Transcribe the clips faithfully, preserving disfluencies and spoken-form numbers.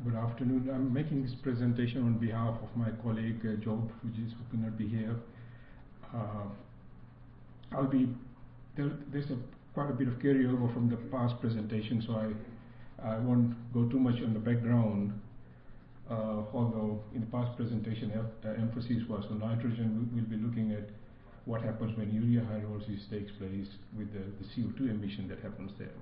Good afternoon. I'm making this presentation on behalf of my colleague uh, Job, which is who cannot be here. Uh, I'll be there, there's a quite a bit of carryover from the past presentation, so I I won't go too much on the background. Uh, although in the past presentation, uh, emphasis was on nitrogen, we, we'll be looking at what happens when urea hydrolysis takes place with the, the C O two emission that happens there.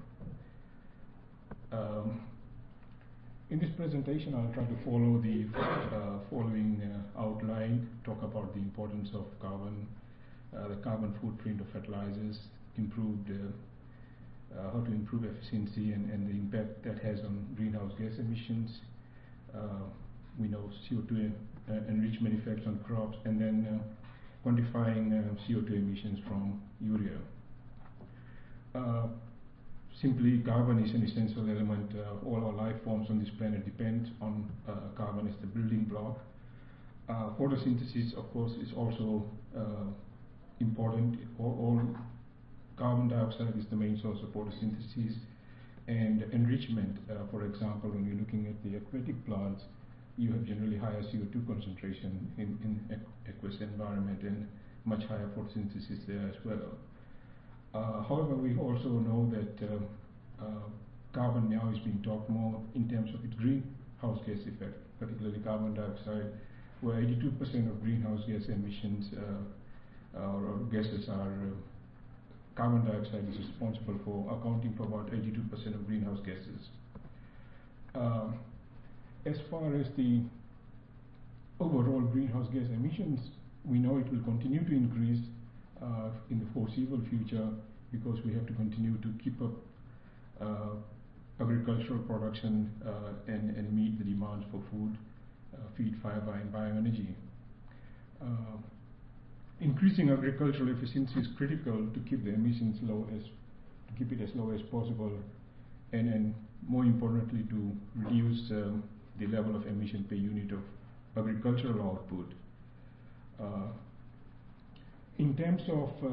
Um, In this presentation, I'll try to follow the uh, following uh, outline, talk about the importance of carbon, uh, the carbon footprint of fertilizers, improved, uh, uh, how to improve efficiency and, and the impact that has on greenhouse gas emissions. Uh, we know C O two uh, enrichment effects on crops, and then uh, quantifying uh, C O two emissions from urea. Uh, Simply, carbon is an essential element. Uh, all our life forms on this planet depend on uh, carbon as the building block. Uh, photosynthesis, of course, is also uh, important. All, all carbon dioxide is the main source of photosynthesis. And enrichment, uh, for example, when you're looking at the aquatic plants, you have generally higher C O two concentration in, in aqueous environment and much higher photosynthesis there as well. Uh, however, we also know that uh, uh, carbon now is being talked more in terms of its greenhouse gas effect, particularly carbon dioxide, where eighty-two percent of greenhouse gas emissions uh, or, or gases are, uh, carbon dioxide is responsible for, accounting for about eighty-two percent of greenhouse gases. Uh, as far as the overall greenhouse gas emissions, we know it will continue to increase Uh, in the foreseeable future, because we have to continue to keep up uh, agricultural production uh, and, and meet the demands for food, uh, feed, fiber, and bioenergy. Uh, increasing agricultural efficiency is critical to keep the emissions low as to keep it as low as possible, and, and more importantly, to reduce um, the level of emission per unit of agricultural output. Uh, In terms of uh,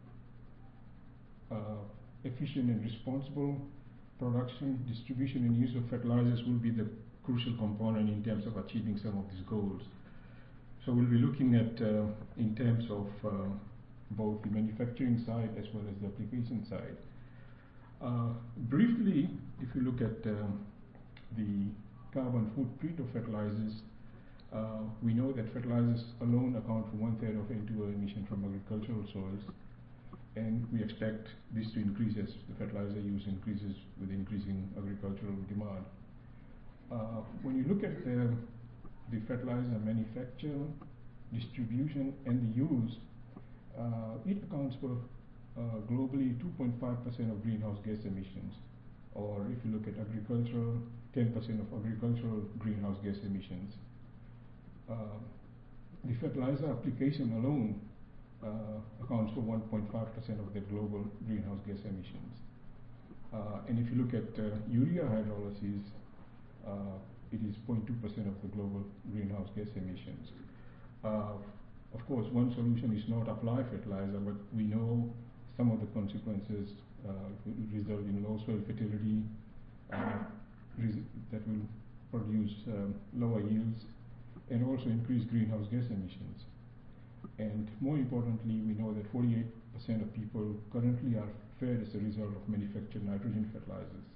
uh, efficient and responsible production, distribution, and use of fertilizers will be the crucial component in terms of achieving some of these goals. So we'll be looking at, uh, in terms of uh, both the manufacturing side as well as the application side. Uh, briefly, if you look at uh, the carbon footprint of fertilizers, Uh, we know that fertilizers alone account for one third of N two O emission from agricultural soils, and we expect this to increase as the fertilizer use increases with increasing agricultural demand. Uh, when you look at the, the fertilizer manufacture, distribution, and the use, uh, it accounts for uh, globally two point five percent of greenhouse gas emissions, or if you look at agricultural, ten percent of agricultural greenhouse gas emissions. Uh, the fertilizer application alone uh, accounts for one point five percent of the global greenhouse gas emissions. Uh, and if you look at uh, urea hydrolysis, uh, it is zero point two percent of the global greenhouse gas emissions. Uh, of course, one solution is not apply fertilizer, but we know some of the consequences uh, will result in low soil fertility uh, that will produce um, lower yields, and also increase greenhouse gas emissions. And more importantly, we know that forty-eight percent of people currently are fed as a result of manufactured nitrogen fertilizers.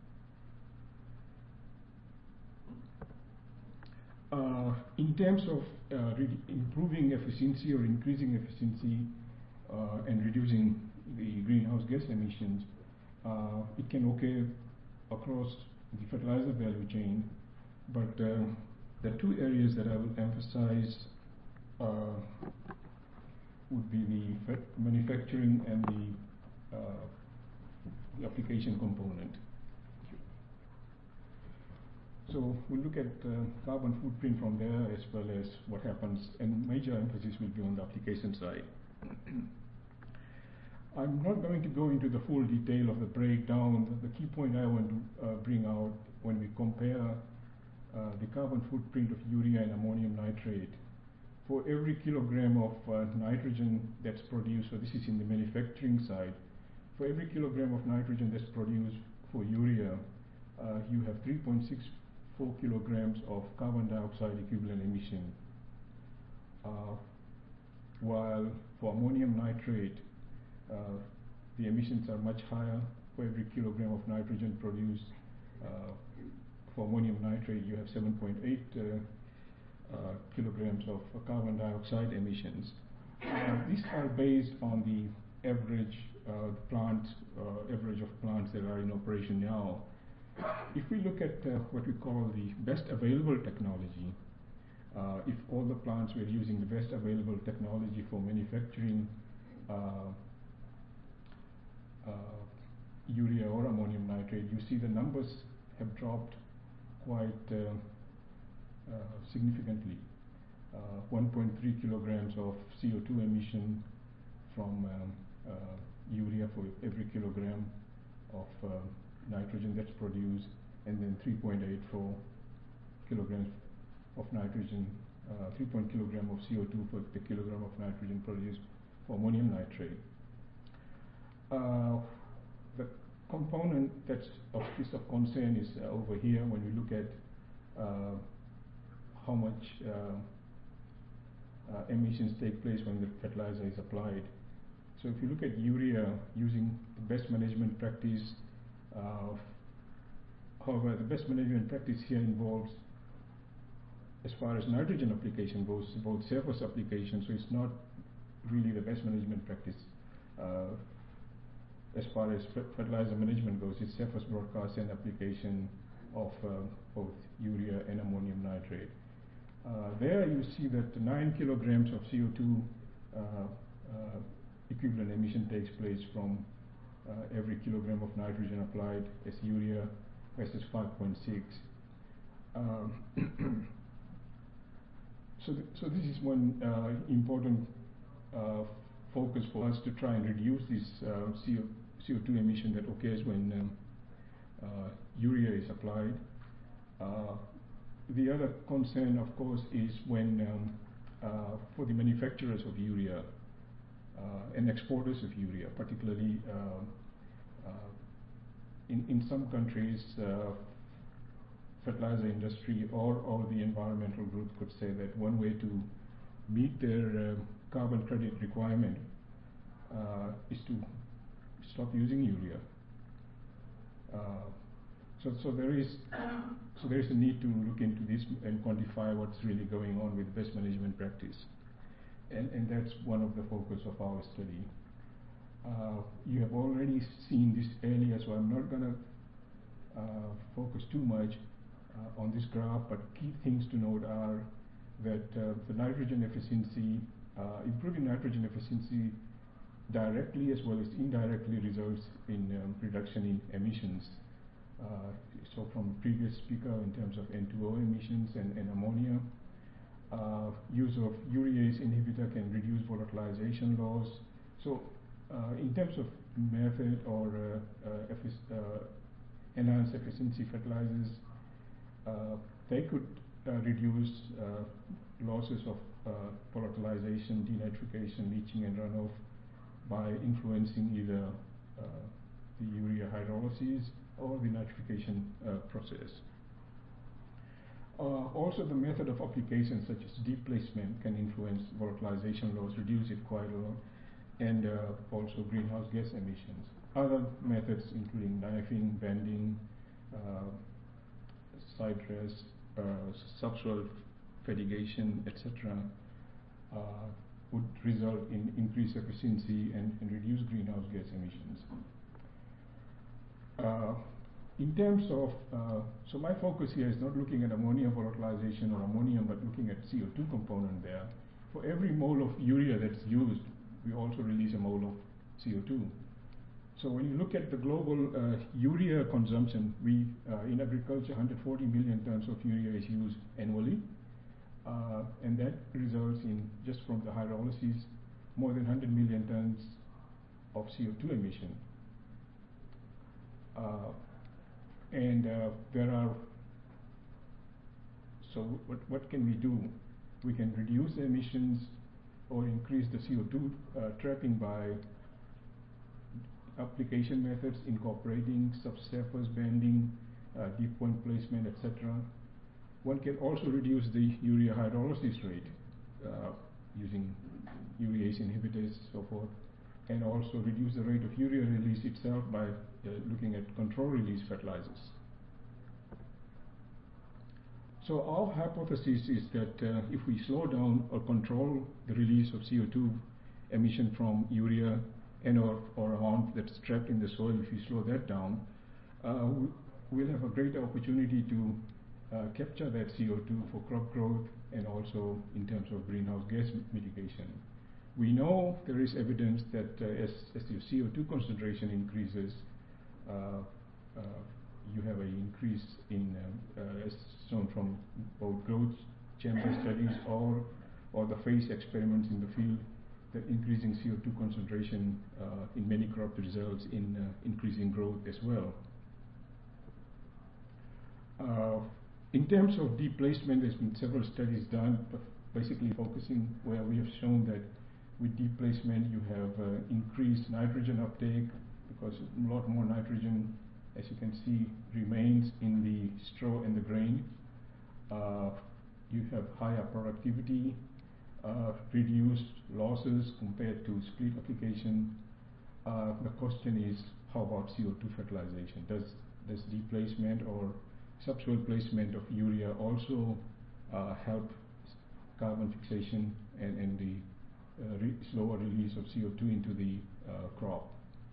Uh, in terms of uh, improving efficiency or increasing efficiency uh, and reducing the greenhouse gas emissions, uh, it can occur across the fertilizer value chain, but uh, the two areas that I will emphasize uh, would be the manufacturing and the, uh, the application component. So we'll look at uh, carbon footprint from there, as well as what happens, and major emphasis will be on the application side. I'm not going to go into the full detail of the breakdown. The key point I want to uh, bring out when we compare Uh, the carbon footprint of urea and ammonium nitrate. For every kilogram of uh, nitrogen that's produced, so this is in the manufacturing side, for every kilogram of nitrogen that's produced for urea, uh, you have three point six four kilograms of carbon dioxide equivalent emission, uh, while for ammonium nitrate, uh, the emissions are much higher. For every kilogram of nitrogen produced, uh, for ammonium nitrate, you have seven point eight uh, uh, kilograms of uh, carbon dioxide emissions. Uh, these are based on the average uh, plant, uh, average of plants that are in operation now. If we look at uh, what we call the best available technology, uh, if all the plants were using the best available technology for manufacturing uh, uh, urea or ammonium nitrate, you see the numbers have dropped quite uh, uh, significantly. Uh, one point three kilograms of C O two emission from um, uh, urea for every kilogram of uh, nitrogen that's produced, and then three point eight four kilograms of nitrogen, uh, three point kilogram of C O two for the kilogram of nitrogen produced for ammonium nitrate. Uh, the component that's of, is of concern is uh, over here when we look at uh, how much uh, uh, emissions take place when the fertilizer is applied. So if you look at urea using the best management practice, uh, however, the best management practice here involves, as far as nitrogen application goes, both surface application, so it's not really the best management practice. Uh, as far as fertilizer management goes, it's surface broadcast and application of uh, both urea and ammonium nitrate. Uh, there you see that nine kilograms of C O two uh, uh, equivalent emission takes place from uh, every kilogram of nitrogen applied as urea versus five point six. Um, so, th so this is one uh, important uh, focus for us to try and reduce this uh, C O two emission that occurs when um, uh, urea is applied. Uh, the other concern, of course, is when um, uh, for the manufacturers of urea uh, and exporters of urea, particularly uh, uh, in, in some countries, uh, fertilizer industry or, or the environmental group could say that one way to meet their uh, carbon credit requirement uh, is to stop using urea. Uh, so, so there is so there is a need to look into this and quantify what's really going on with best management practice, and and that's one of the focus of our study. Uh, you have already seen this earlier, so I'm not going to uh, focus too much uh, on this graph, but key things to note are that uh, the nitrogen efficiency, uh, improving nitrogen efficiency directly as well as indirectly results in um, reduction in emissions. Uh, so from previous speaker in terms of N two O emissions and, and ammonia, uh, use of urease inhibitor can reduce volatilization loss. So uh, in terms of method or uh, uh, effic uh, enhanced efficiency fertilizers, uh, they could uh, reduce uh, losses of uh, volatilization, denitrification, leaching and runoff by influencing either uh, the urea hydrolysis or the nitrification uh, process. Uh, also, the method of application, such as deep placement, can influence volatilization loss, reduce it quite a lot, and uh, also greenhouse gas emissions. Other methods, including knifing, bending, uh, side dress, uh, subsoil fertigation, et cetera, uh, would result in increased efficiency and, and reduce greenhouse gas emissions. Uh, in terms of, uh, so my focus here is not looking at ammonia volatilization or ammonium, but looking at C O two component there. For every mole of urea that's used, we also release a mole of C O two. So when you look at the global uh, urea consumption, we, uh, in agriculture, one hundred forty million tons of urea is used annually. Uh, and that results in, just from the hydrolysis, more than one hundred million tons of C O two emission. Uh, and uh, there are, so what, what can we do? We can reduce the emissions or increase the C O two uh, trapping by application methods, incorporating subsurface bending, uh, deep point placement, et cetera. one can also reduce the urea hydrolysis rate uh, using urease inhibitors, so forth, and also reduce the rate of urea release itself by uh, looking at control release fertilizers. So our hypothesis is that uh, if we slow down or control the release of C O two emission from urea and or, or amount that's trapped in the soil, if we slow that down, uh, we'll have a greater opportunity to uh, capture that C O two for crop growth and also in terms of greenhouse gas mitigation. We know there is evidence that uh, as, as your C O two concentration increases, uh, uh, you have an increase in, uh, uh, as shown from both growth chamber studies or, or the phase experiments in the field, the increasing C O two concentration uh, in many crop results in uh, increasing growth as well. Uh, in terms of deep placement, there's been several studies done, basically focusing where we have shown that with deep placement you have uh, increased nitrogen uptake because a lot more nitrogen, as you can see, remains in the straw and the grain. Uh, you have higher productivity, uh, reduced losses compared to split application. Uh, the question is, how about C O two fertilization? Does, does deep placement or subsoil placement of urea also uh, help carbon fixation and, and the uh, re slower release of C O two into the uh, crop?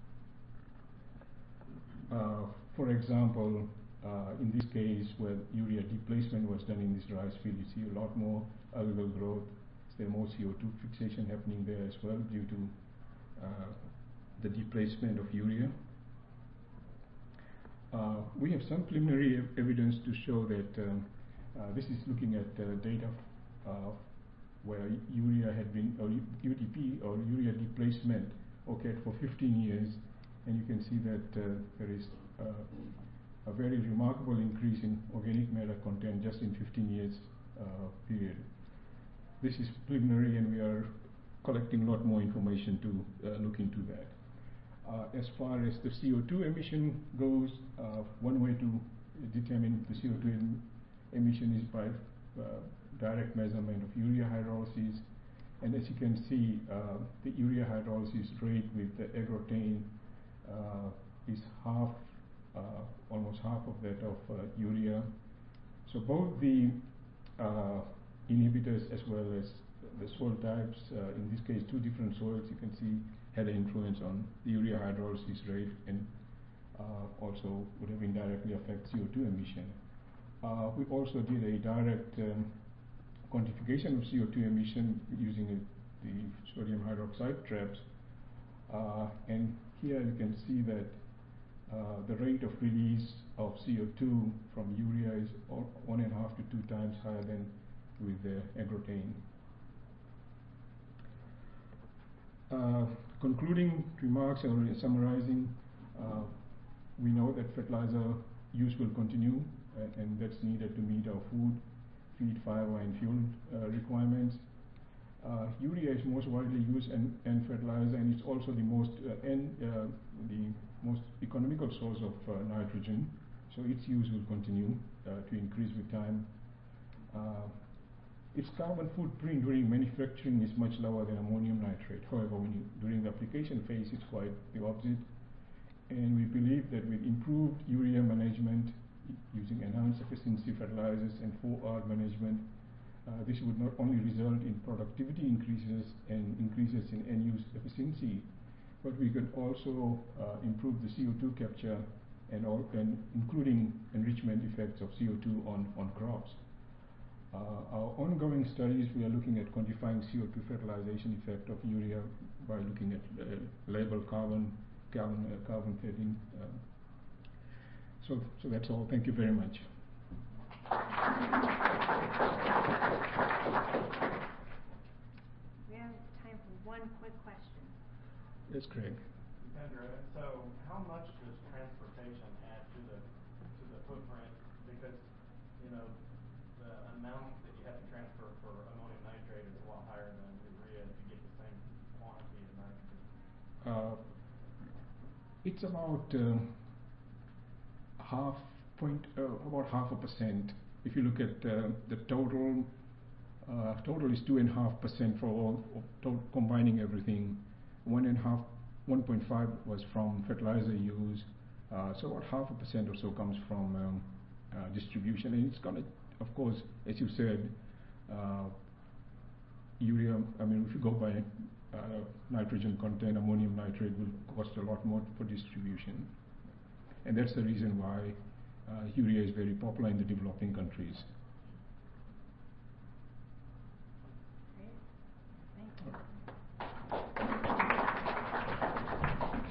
Uh, for example, uh, in this case where urea deep placement was done in this rice field, you see a lot more algal growth. There's more C O two fixation happening there as well due to uh, the deep placement of urea. Uh, we have some preliminary ev evidence to show that um, uh, this is looking at uh, data uh, where urea had been, or U D P or urea deep placement occurred for fifteen years, and you can see that uh, there is uh, a very remarkable increase in organic matter content just in fifteen years uh, period. This is preliminary and we are collecting a lot more information to uh, look into that. Uh, as far as the C O two emission goes, uh, one way to determine the C O two em emission is by uh, direct measurement of urea hydrolysis. And as you can see, uh, the urea hydrolysis rate with the agrotane uh, is half, uh, almost half of that of uh, urea. So both the uh, inhibitors as well as the soil types, uh, in this case two different soils, you can see had an influence on the urea hydrolysis rate and uh, also would have indirectly affect C O two emission. Uh, we also did a direct um, quantification of C O two emission using a, the sodium hydroxide traps, uh, and here you can see that uh, the rate of release of C O two from urea is all, one and a half to two times higher than with the agrotane. Uh, concluding remarks or summarizing, uh, we know that fertilizer use will continue uh, and that's needed to meet our food, feed, fiber and fuel uh, requirements. Uh, urea is most widely used and, and fertilizer, and it's also the most uh, and uh, the most economical source of uh, nitrogen, so its use will continue uh, to increase with time. Uh, Its carbon footprint during manufacturing is much lower than ammonium nitrate. However, when you, during the application phase, it's quite the opposite. And we believe that with improved urea management, using enhanced efficiency fertilizers and four R management, uh, this would not only result in productivity increases and increases in end-use efficiency, but we could also uh, improve the C O two capture and, all, and including enrichment effects of C O two on, on crops. Uh, our ongoing studies, we are looking at quantifying C O two fertilization effect of urea by looking at uh, label carbon, carbon, uh, carbon thirteen. Uh, so, so that's all. Thank you very much. We have time for one quick question. Yes, Craig. Andrew, so how much does transportation add to the to the footprint? Because, you know, the amount that you have to transfer for ammonium nitrate is a lot higher than urea to get the same quantity of nitrogen. Uh, it's about uh, half point, uh, about half a percent if you look at uh, the total, uh, total is two and a half percent for all, to combining everything. One and a half, one point five was from fertilizer use. Uh, so about half a percent or so comes from um, uh, distribution, and it's gonna, of course, as you said, uh, urea. I mean, if you go by uh, nitrogen content, ammonium nitrate will cost a lot more for distribution, and that's the reason why uh, urea is very popular in the developing countries.